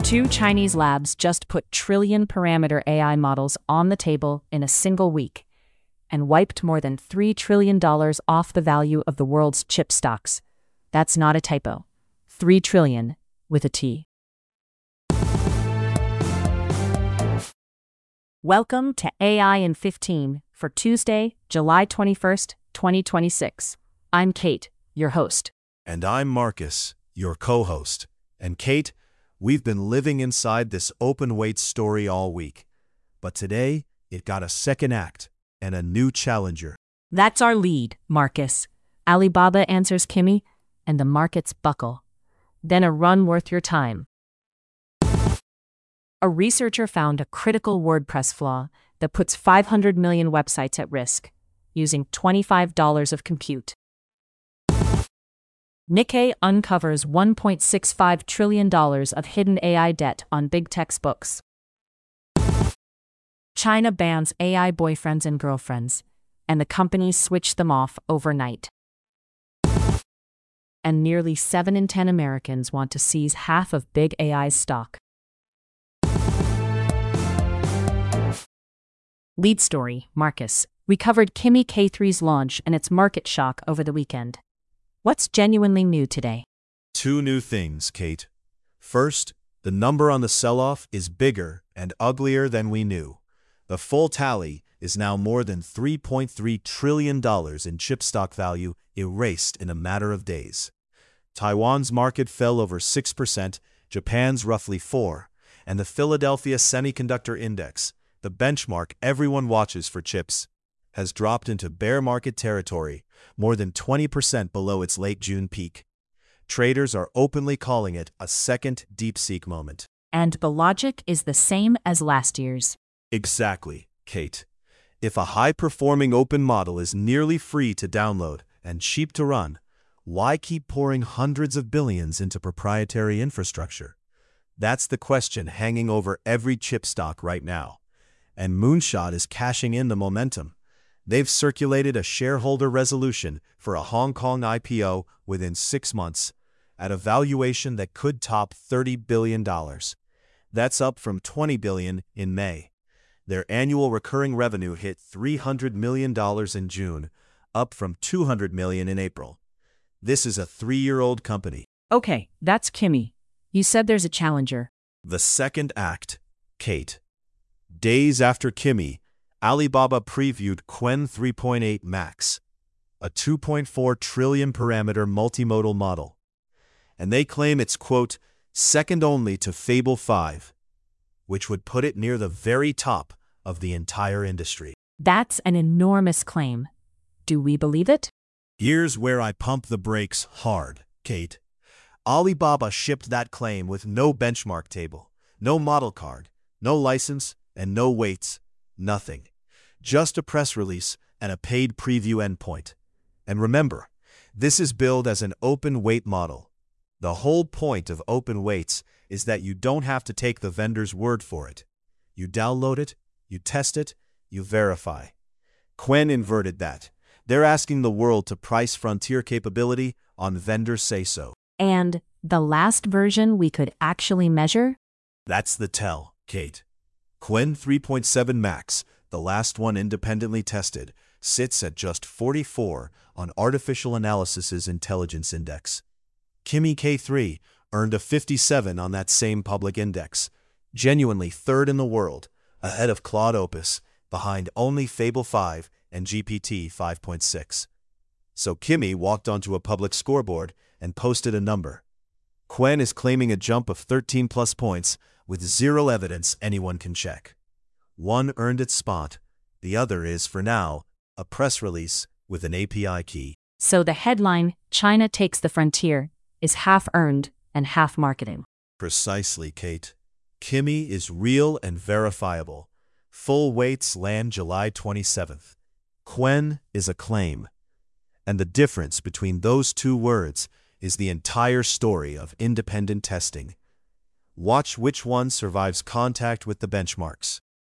Two Chinese labs just put trillion-parameter AI models on the table in a single week and wiped more than $3 trillion off the value of the world's chip stocks. That's not a typo. 3 trillion with a T. Welcome to AI in 15 for Tuesday, July 21st, 2026. I'm Kate, your host. And I'm Marcus, your co-host. And Kate, we've been living inside this open weight story all week. But today, it got a second act and a new challenger. That's our lead, Marcus. Alibaba answers Kimi, and the markets buckle. Then a run worth your time. A researcher found a critical WordPress flaw that puts 500 million websites at risk, using $25 of compute. Nikkei uncovers $1.65 trillion of hidden AI debt on big textbooks. China bans AI boyfriends and girlfriends, and the companies switch them off overnight. And nearly 7 in 10 Americans want to seize half of big AI's stock. Lead story, Marcus. We covered Kimi K3's launch and its market shock over the weekend. What's genuinely new today? Two new things, Kate. First, the number on the sell-off is bigger and uglier than we knew. The full tally is now more than $3.3 trillion in chip stock value erased in a matter of days. Taiwan's market fell over 6%, Japan's roughly 4%, and the Philadelphia Semiconductor Index, the benchmark everyone watches for chips, has dropped into bear market territory, more than 20% below its late June peak. Traders are openly calling it a second DeepSeek moment. And the logic is the same as last year's. Exactly, Kate. If a high-performing open model is nearly free to download and cheap to run, why keep pouring hundreds of billions into proprietary infrastructure? That's the question hanging over every chip stock right now. And Moonshot is cashing in the momentum. They've circulated a shareholder resolution for a Hong Kong IPO within 6 months, at a valuation that could top $30 billion. That's up from $20 billion in May. Their annual recurring revenue hit $300 million in June, up from $200 million in April. This is a 3-year-old company. Okay, that's Kimi. You said there's a challenger. The second act, Kate. Days after Kimi, Alibaba previewed Qwen 3.8 Max, a 2.4 trillion parameter multimodal model. And they claim it's, quote, second only to Fable 5, which would put it near the very top of the entire industry. That's an enormous claim. Do we believe it? Here's where I pump the brakes hard, Kate. Alibaba shipped that claim with no benchmark table, no model card, no license, and no weights, nothing. Just a press release and a paid preview endpoint. And remember, this is billed as an open weight model. The whole point of open weights is that you don't have to take the vendor's word for it. You download it, you test it, you verify. Qwen inverted that. They're asking the world to price frontier capability on vendors say-so. And the last version we could actually measure? That's the tell, Kate. Qwen 3.7 Max, the last one independently tested, sits at just 44 on Artificial Analysis's Intelligence Index. Kimi K3 earned a 57 on that same public index, genuinely third in the world, ahead of Claude Opus, behind only Fable 5 and GPT 5.6. So Kimi walked onto a public scoreboard and posted a number. Qwen is claiming a jump of 13 plus points with zero evidence anyone can check. One earned its spot, the other is, for now, a press release with an API key. So the headline, China takes the frontier, is half earned and half marketing. Precisely, Kate. Kimi is real and verifiable. Full weights land July 27th. Qwen is a claim. And the difference between those two words is the entire story of independent testing. Watch which one survives contact with the benchmarks.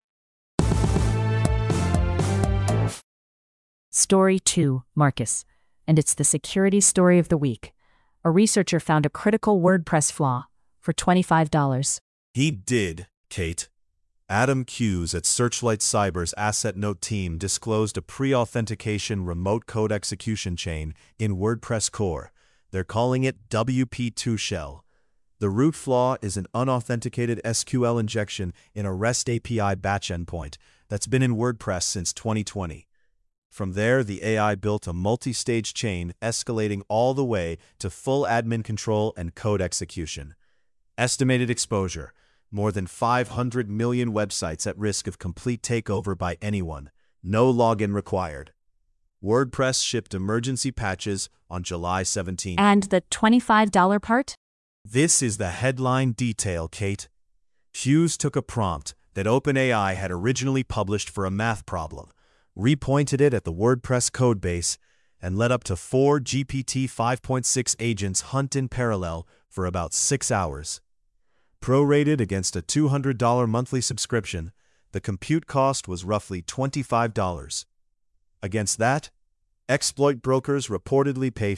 Story 2, Marcus. And it's the security story of the week. A researcher found a critical WordPress flaw for $25. He did, Kate. Adam Hughes at Searchlight Cyber's Asset Note team disclosed a pre-authentication remote code execution chain in WordPress core. They're calling it WP2 Shell. The root flaw is an unauthenticated SQL injection in a REST API batch endpoint that's been in WordPress since 2020. From there, the AI built a multi-stage chain escalating all the way to full admin control and code execution. Estimated exposure: more than 500 million websites at risk of complete takeover by anyone. No login required. WordPress shipped emergency patches on July 17. And the $25 part? This is the headline detail, Kate. Hughes took a prompt that OpenAI had originally published for a math problem, repointed it at the WordPress codebase, and let up to 4 GPT 5.6 agents hunt in parallel for about 6 hours. Prorated against a $200 monthly subscription, the compute cost was roughly $25. Against that, exploit brokers reportedly pay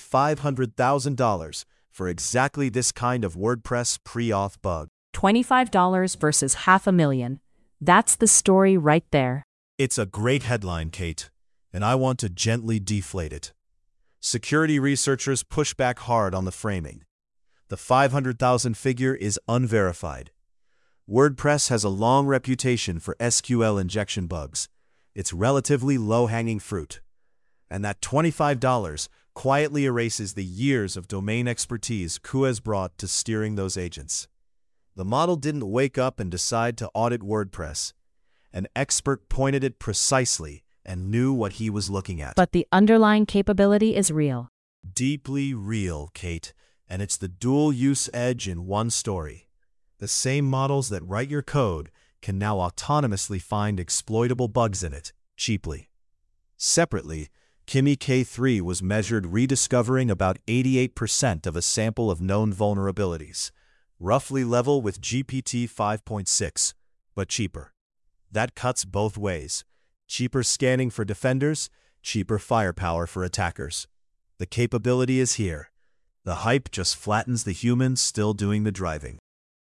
$500,000 for exactly this kind of WordPress pre-auth bug. $25 versus $500,000. That's the story right there. It's a great headline, Kate, and I want to gently deflate it. Security researchers push back hard on the framing. The 500,000 figure is unverified. WordPress has a long reputation for SQL injection bugs. It's relatively low-hanging fruit. And that $25 quietly erases the years of domain expertise Ku has brought to steering those agents. The model didn't wake up and decide to audit WordPress. An expert pointed it precisely and knew what he was looking at. But the underlying capability is real. Deeply real, Kate. And it's the dual-use edge in one story. The same models that write your code can now autonomously find exploitable bugs in it, cheaply. Separately, Kimi K3 was measured rediscovering about 88% of a sample of known vulnerabilities, roughly level with GPT 5.6, but cheaper. That cuts both ways. Cheaper scanning for defenders, cheaper firepower for attackers. The capability is here. The hype just flattens the humans still doing the driving.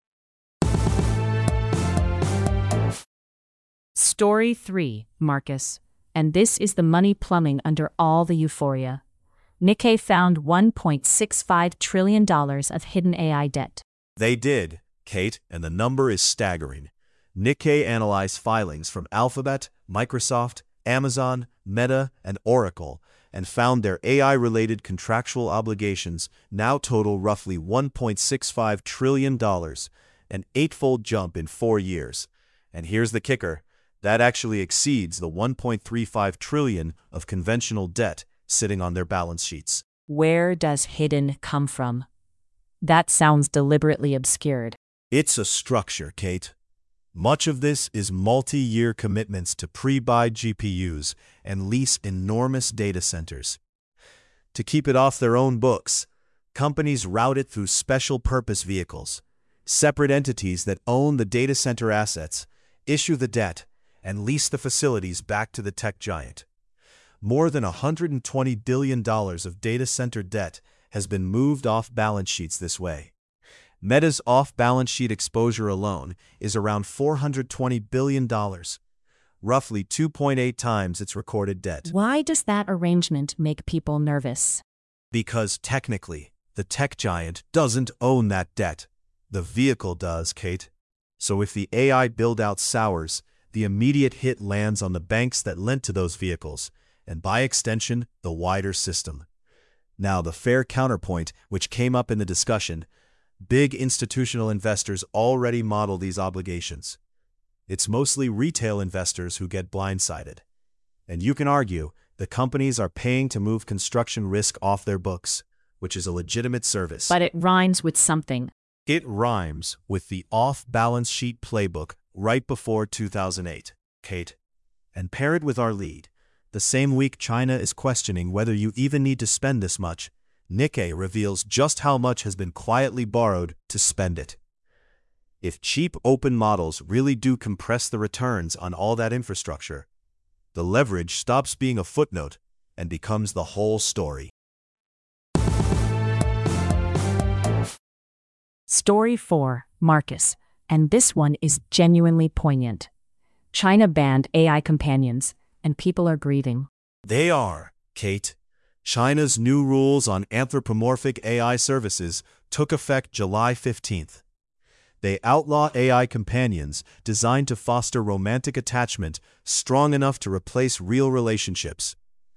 Story 3, Marcus. And this is the money plumbing under all the euphoria. Nikkei found $1.65 trillion of hidden AI debt. They did, Kate, and the number is staggering. Nikkei analyzed filings from Alphabet, Microsoft, Amazon, Meta, and Oracle, and found their AI-related contractual obligations now total roughly $1.65 trillion, an 8-fold jump in 4 years. And here's the kicker: that actually exceeds the $1.35 trillion of conventional debt sitting on their balance sheets. Where does hidden come from? That sounds deliberately obscured. It's a structure, Kate. Much of this is multi-year commitments to pre-buy GPUs and lease enormous data centers. To keep it off their own books, companies route it through special purpose vehicles, separate entities that own the data center assets, issue the debt, and lease the facilities back to the tech giant. More than $120 billion of data center debt has been moved off balance sheets this way. Meta's off-balance sheet exposure alone is around $420 billion, roughly 2.8 times its recorded debt. Why does that arrangement make people nervous? Because technically, the tech giant doesn't own that debt. The vehicle does, Kate. So if the AI build-out sours, the immediate hit lands on the banks that lent to those vehicles, and by extension, the wider system. Now, the fair counterpoint, which came up in the discussion: big institutional investors already model these obligations. It's mostly retail investors who get blindsided. And you can argue the companies are paying to move construction risk off their books, which is a legitimate service. But it rhymes with something. It rhymes with the off-balance sheet playbook right before 2008, Kate. And pair it with our lead. The same week China is questioning whether you even need to spend this much, Nikkei reveals just how much has been quietly borrowed to spend it. If cheap open models really do compress the returns on all that infrastructure, the leverage stops being a footnote and becomes the whole story. Story 4, Marcus. And this one is genuinely poignant. China banned AI companions, and people are grieving. They are, Kate. China's new rules on anthropomorphic AI services took effect July 15th. They outlaw AI companions designed to foster romantic attachment strong enough to replace real relationships,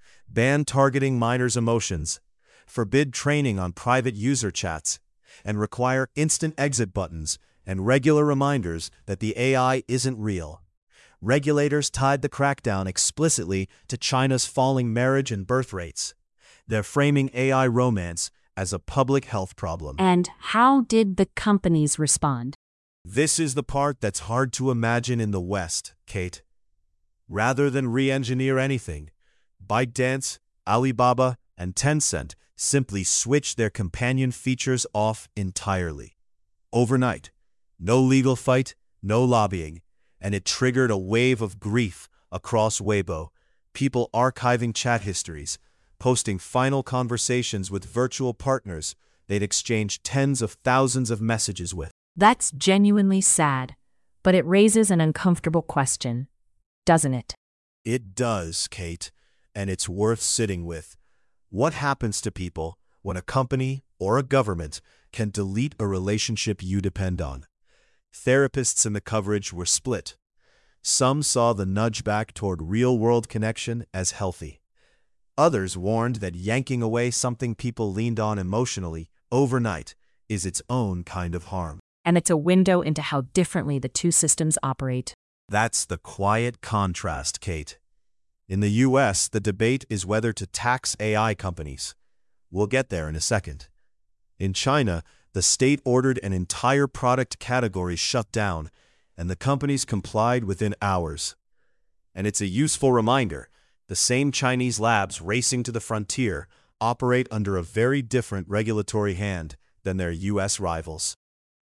ban targeting minors' emotions, forbid training on private user chats, and require instant exit buttons and regular reminders that the AI isn't real. Regulators tied the crackdown explicitly to China's falling marriage and birth rates. They're framing AI romance as a public health problem. And how did the companies respond? This is the part that's hard to imagine in the West, Kate. Rather than re-engineer anything, ByteDance, Alibaba, and Tencent simply switched their companion features off entirely. Overnight, no legal fight, no lobbying, and it triggered a wave of grief across Weibo, people archiving chat histories, posting final conversations with virtual partners they'd exchanged tens of thousands of messages with. That's genuinely sad, but it raises an uncomfortable question, doesn't it? It does, Kate, and it's worth sitting with. What happens to people when a company or a government can delete a relationship you depend on? Therapists in the coverage were split. Some saw the nudge back toward real-world connection as healthy. Others warned that yanking away something people leaned on emotionally overnight is its own kind of harm. And it's a window into how differently the two systems operate. That's the quiet contrast, Kate. In the US, the debate is whether to tax AI companies. We'll get there in a second. In China, the state ordered an entire product category shut down, and the companies complied within hours. And it's a useful reminder, the same Chinese labs racing to the frontier operate under a very different regulatory hand than their US rivals.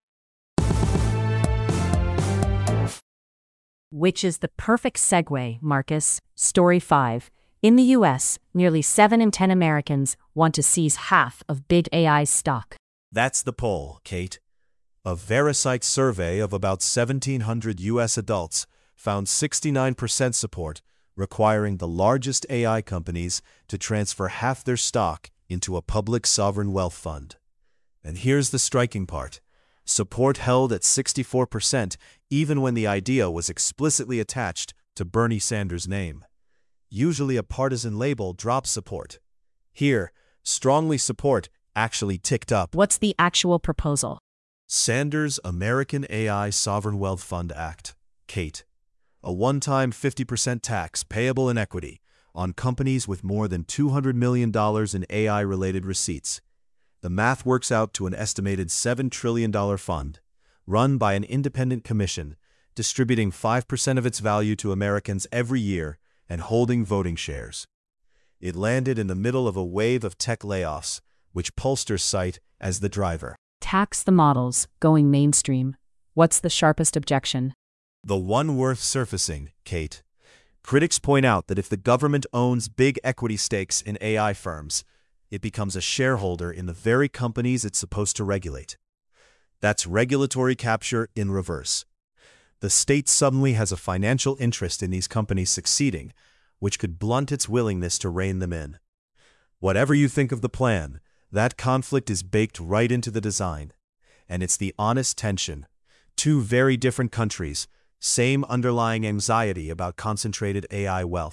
Which is the perfect segue, Marcus. Story 5. In the US, nearly 7 in 10 Americans want to seize half of big AI's stock. That's the poll, Kate. A Veripsych survey of about 1,700 US adults found 69% support, requiring the largest AI companies to transfer half their stock into a public sovereign wealth fund. And here's the striking part. Support held at 64% even when the idea was explicitly attached to Bernie Sanders' name. Usually a partisan label drops support. Here, strongly support actually ticked up. What's the actual proposal? Sanders' American AI Sovereign Wealth Fund Act, Kate. A one-time 50% tax payable in equity on companies with more than $200 million in AI-related receipts. The math works out to an estimated $7 trillion fund, run by an independent commission, distributing 5% of its value to Americans every year and holding voting shares. It landed in the middle of a wave of tech layoffs, which pollsters cite as the driver. Tax the models, going mainstream. What's the sharpest objection? The one worth surfacing, Kate. Critics point out that if the government owns big equity stakes in AI firms, it becomes a shareholder in the very companies it's supposed to regulate. That's regulatory capture in reverse. The state suddenly has a financial interest in these companies succeeding, which could blunt its willingness to rein them in. Whatever you think of the plan, that conflict is baked right into the design. And it's the honest tension. Two very different countries, same underlying anxiety about concentrated AI wealth.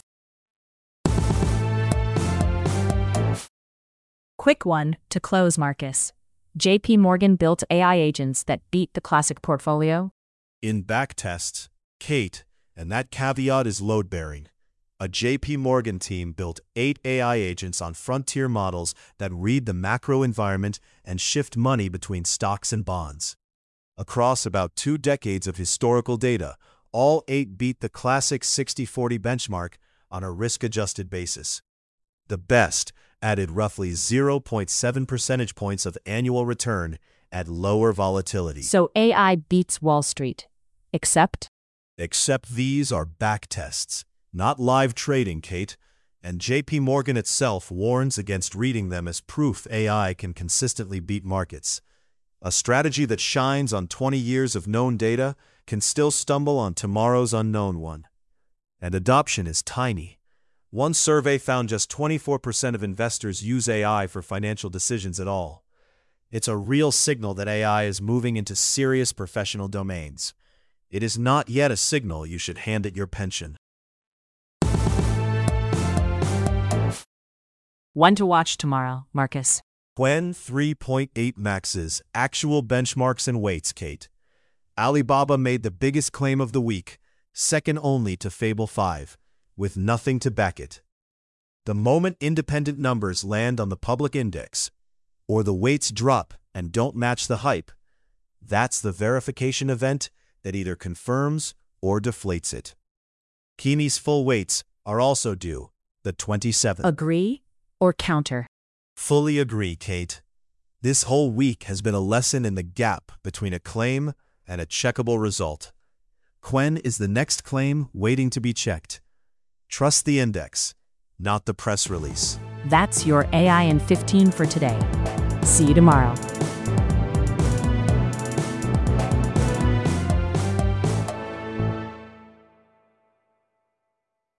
Quick one to close, Marcus. JP Morgan built AI agents that beat the classic portfolio? In backtests, Kate, and that caveat is load-bearing. A JP Morgan team built 8 AI agents on frontier models that read the macro environment and shift money between stocks and bonds. Across about 2 decades of historical data, all 8 beat the classic 60-40 benchmark on a risk-adjusted basis. The best added roughly 0.7 percentage points of annual return at lower volatility. So AI beats Wall Street. Except these are backtests, not live trading, Kate, and JP Morgan itself warns against reading them as proof AI can consistently beat markets. A strategy that shines on 20 years of known data can still stumble on tomorrow's unknown one. And adoption is tiny. One survey found just 24% of investors use AI for financial decisions at all. It's a real signal that AI is moving into serious professional domains. It is not yet a signal you should hand it your pension. One to watch tomorrow, Marcus. Qwen 3.8 Max's actual benchmarks and weights, Kate. Alibaba made the biggest claim of the week, second only to Fable 5, with nothing to back it. The moment independent numbers land on the public index, or the weights drop and don't match the hype, that's the verification event that either confirms or deflates it. Kimi's full weights are also due, the 27th. Agree or counter? Fully agree, Kate. This whole week has been a lesson in the gap between a claim and a checkable result. Qwen is the next claim waiting to be checked. Trust the index, not the press release. That's your AI in 15 for today. See you tomorrow.